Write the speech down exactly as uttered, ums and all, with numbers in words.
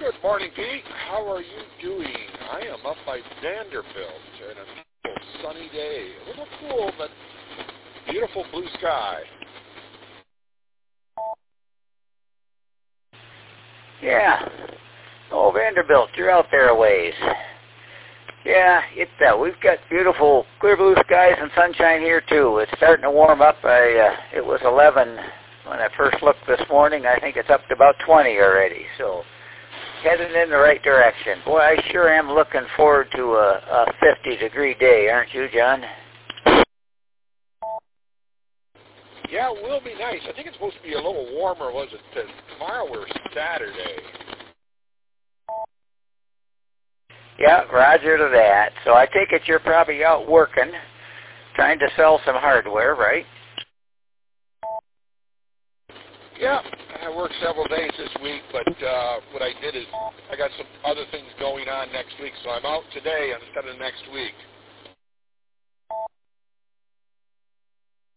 Good morning, Pete. How are you doing? I am up by Vanderbilt and a beautiful sunny day. A little cool, but beautiful blue sky. Yeah. Oh, Vanderbilt, you're out there a ways. Yeah, it, uh, we've got beautiful clear blue skies and sunshine here, too. It's starting to warm up. I, uh, it was eleven when I first looked this morning. I think it's up to about twenty already, so headed in the right direction. Boy, I sure am looking forward to a, a fifty-degree day, aren't you, John? Yeah, it will be nice. I think it's supposed to be a little warmer, was it, to tomorrow or Saturday? Yeah, roger to that. So I take it you're probably out working, trying to sell some hardware, right? Yeah, I worked several days this week, but uh, what I did is I got some other things going on next week, so I'm out today instead of next week.